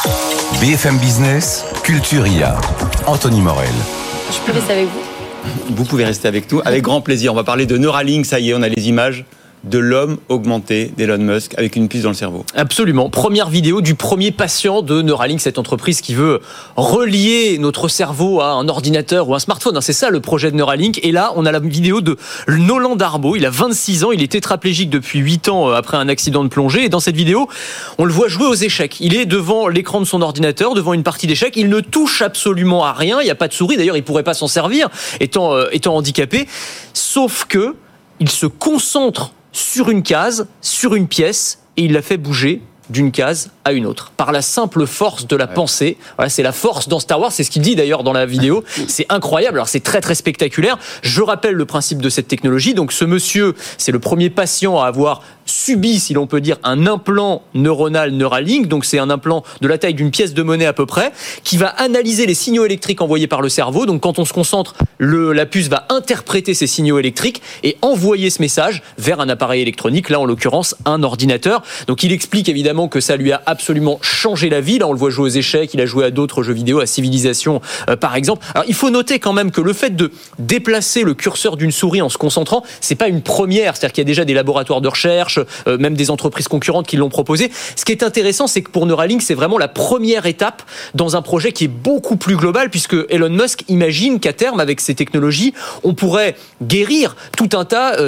BFM Business, Culture IA. Anthony Morel. Je peux rester avec vous ? Vous pouvez rester avec nous, avec grand plaisir. On va parler de Neuralink, ça y est, on a les images de l'homme augmenté d'Elon Musk avec une puce dans le cerveau. Absolument. Première vidéo du premier patient de Neuralink, cette entreprise qui veut relier notre cerveau à un ordinateur ou un smartphone. C'est ça le projet de Neuralink. Et là, on a la vidéo de Nolan Darbo. Il a 26 ans, il est tétraplégique depuis 8 ans après un accident de plongée. Et dans cette vidéo, on le voit jouer aux échecs. Il est devant l'écran de son ordinateur, devant une partie d'échecs. Il ne touche absolument à rien. Il n'y a pas de souris. D'ailleurs, il ne pourrait pas s'en servir, étant handicapé. Sauf que il se concentre sur une case, sur une pièce, et il la fait bouger d'une case à une autre, par la simple force de la pensée. Voilà, c'est la force dans Star Wars, c'est ce qu'il dit d'ailleurs dans la vidéo. C'est incroyable, alors c'est très très spectaculaire. Je rappelle le principe de cette technologie. Donc ce monsieur, c'est le premier patient à avoir subi, si l'on peut dire, un implant neuronal Neuralink. Donc c'est un implant de la taille d'une pièce de monnaie à peu près, qui va analyser les signaux électriques envoyés par le cerveau. Donc quand on se concentre, la puce va interpréter ces signaux électriques et envoyer ce message vers un appareil électronique, là en l'occurrence un ordinateur. Donc il explique évidemment que ça lui a absolument changé la vie. Là on le voit jouer aux échecs, il a joué à d'autres jeux vidéo, à Civilisation par exemple. Alors il faut noter quand même que le fait de déplacer le curseur d'une souris en se concentrant, c'est pas une première, c'est-à-dire qu'il y a déjà des laboratoires de recherche, même des entreprises concurrentes qui l'ont proposé. Ce qui est intéressant, c'est que pour Neuralink, c'est vraiment la première étape dans un projet qui est beaucoup plus global, puisque Elon Musk imagine qu'à terme, avec ces technologies, on pourrait guérir tout un tas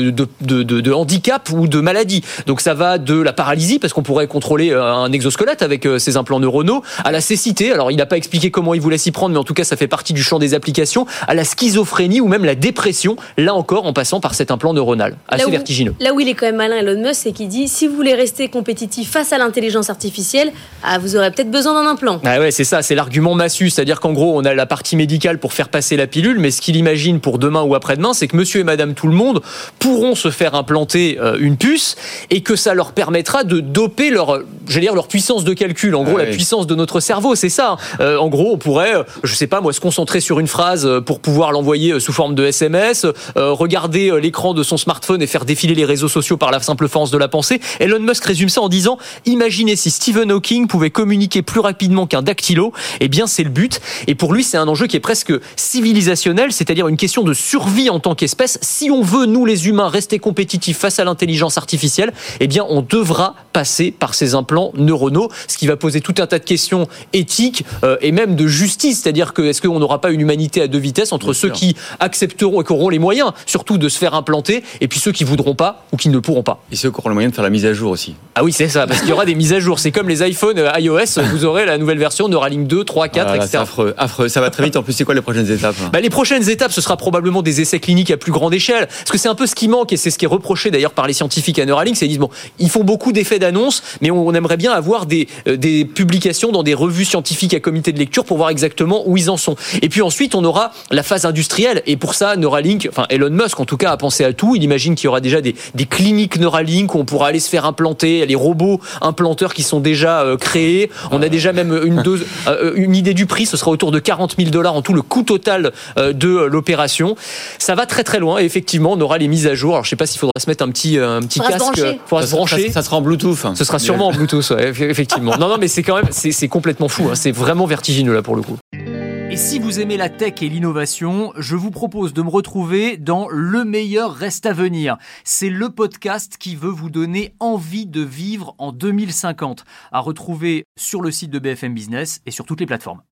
de handicaps ou de maladies. Donc ça va de la paralysie, parce qu'on pourrait contrôler un exosquelette avec ces implants neuronaux, à la cécité. Alors il n'a pas expliqué comment il voulait s'y prendre, mais en tout cas ça fait partie du champ des applications, à la schizophrénie ou même la dépression, là encore en passant par cet implant neuronal. Assez vertigineux. Là où il est quand même malin, Elon Musk, c'est qu'il dit, si vous voulez rester compétitif face à l'intelligence artificielle, vous aurez peut-être besoin d'un implant. Ah ouais, c'est ça, c'est l'argument massu, c'est-à-dire qu'en gros on a la partie médicale pour faire passer la pilule, mais ce qu'il imagine pour demain ou après-demain, c'est que monsieur et madame tout le monde pourront se faire implanter une puce, et que ça leur permettra de doper leur puissance de calcul, en gros la puissance de notre cerveau, c'est ça. En gros on pourrait, je sais pas moi, se concentrer sur une phrase pour pouvoir l'envoyer sous forme de SMS, regarder l'écran de son smartphone et faire défiler les réseaux sociaux par la simple force de la pensée. Elon Musk résume ça en disant: imaginez si Stephen Hawking pouvait communiquer plus rapidement qu'un dactylo. Eh bien c'est le but, et pour lui c'est un enjeu qui est presque civilisationnel, c'est-à-dire une question de survie en tant qu'espèce. Si on veut, nous les humains, rester compétitifs face à l'intelligence artificielle, eh bien on devra passer par ces implants neuronaux, ce qui va poser tout un tas de questions éthiques et même de justice, c'est-à-dire que est-ce qu'on n'aura pas une humanité à deux vitesses entre ceux qui accepteront et qui auront les moyens surtout de se faire implanter, et puis ceux qui voudront pas ou qui ne pourront pas. Et ceux qui auront le moyen de faire la mise à jour aussi. Ah oui, c'est ça, parce qu'il y aura des mises à jour. C'est comme les iPhones iOS, vous aurez la nouvelle version Neuralink 2, 3, 4, etc. C'est affreux. Ça va très vite. En plus, c'est quoi les prochaines étapes ? Les prochaines étapes, ce sera probablement des essais cliniques à plus grande échelle. Parce que c'est un peu ce qui manque, et c'est ce qui est reproché d'ailleurs par les scientifiques à Neuralink. C'est qu'ils disent, bon, ils font beaucoup d'effets d'annonce, mais on aimerait bien avoir des publications dans des revues scientifiques à comité de lecture pour voir exactement où ils en sont. Et puis ensuite, on aura la phase industrielle. Et pour ça, Neuralink, Elon Musk en tout cas, a pensé à tout. Il imagine qu'il y aura déjà des cliniques Neuralink où on pourra aller se faire implanter. Il y a les robots implanteurs qui sont déjà créés. On a déjà même une idée du prix. Ce sera autour de $40,000 en tout, le coût total de l'opération. Ça va très très loin. Et effectivement, on aura les mises à jour. Alors je sais pas s'il faudra se mettre un petit casque. Il faudra se brancher. Ça sera en Bluetooth. Ce sera sûrement en Bluetooth, ouais, effectivement. Non, mais c'est quand même, c'est complètement fou. C'est vraiment vertigineux là pour le coup. Et si vous aimez la tech et l'innovation, je vous propose de me retrouver dans Le meilleur reste à venir. C'est le podcast qui veut vous donner envie de vivre en 2050. À retrouver sur le site de BFM Business et sur toutes les plateformes.